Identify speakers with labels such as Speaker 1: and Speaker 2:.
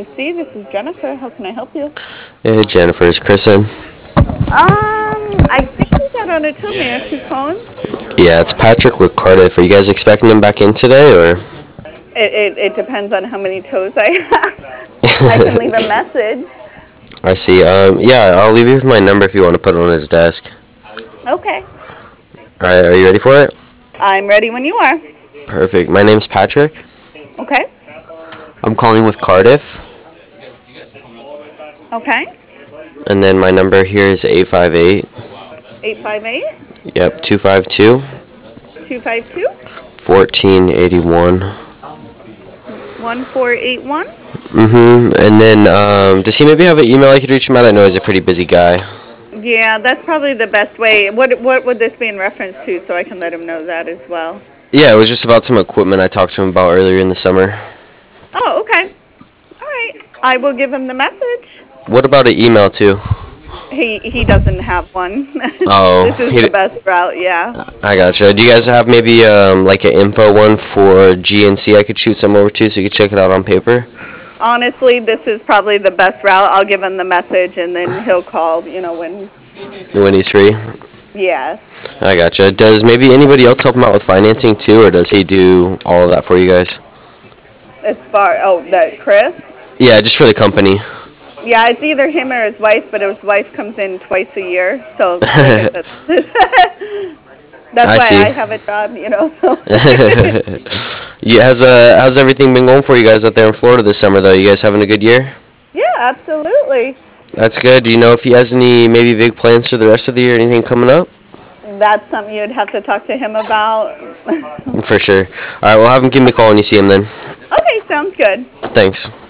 Speaker 1: RC. This is Jennifer. How can I help you?
Speaker 2: Hey Jennifer, is Chris in?
Speaker 1: I think we got on a two. May I ask who's calling?
Speaker 2: Yeah, it's Patrick with Cardiff. Are you guys expecting him back in today, or?
Speaker 1: It depends on how many toes I have. I can leave a message.
Speaker 2: I see. Yeah, I'll leave you with my number if you want to put it on his desk.
Speaker 1: Okay.
Speaker 2: Alright, are you ready for it?
Speaker 1: I'm ready when you are.
Speaker 2: Perfect. My name's Patrick.
Speaker 1: Okay.
Speaker 2: I'm calling with Cardiff.
Speaker 1: Okay.
Speaker 2: And then my number here is 858.
Speaker 1: 858
Speaker 2: Yep, 252
Speaker 1: 252
Speaker 2: 1481.
Speaker 1: 1481.
Speaker 2: And then, does he maybe have an email I could reach him at? I know he's a pretty busy guy.
Speaker 1: Yeah, that's probably the best way. What would this be in reference to, so I can let him know that as well?
Speaker 2: Yeah, it was just about some equipment I talked to him about earlier in the summer.
Speaker 1: Oh, okay. All right. I will give him the message.
Speaker 2: What about an email too?
Speaker 1: He doesn't have one.
Speaker 2: Oh,
Speaker 1: This is the best route, yeah.
Speaker 2: I gotcha. Do you guys have maybe like an info one for GNC I could shoot some over to so you could check it out on paper?
Speaker 1: Honestly, this is probably the best route. I'll give him the message, and then he'll call, when,
Speaker 2: When he's free?
Speaker 1: yes.
Speaker 2: I gotcha. Does maybe anybody else help him out with financing too, or does he do all of that for you guys?
Speaker 1: That Chris?
Speaker 2: Yeah, just for the company.
Speaker 1: Yeah, it's either him or his wife, but his wife comes in twice a year, so like I said, that's
Speaker 2: I
Speaker 1: why
Speaker 2: see.
Speaker 1: I have a job, so.
Speaker 2: Yeah, how's everything been going for you guys out there in Florida this summer though? You guys having a good year?
Speaker 1: Yeah, absolutely.
Speaker 2: That's good. Do you know if he has any maybe big plans for the rest of the year? Anything coming up?
Speaker 1: That's something you'd have to talk to him about.
Speaker 2: For sure. All right, well have him give me a call when you see him then.
Speaker 1: Okay, sounds good.
Speaker 2: Thanks.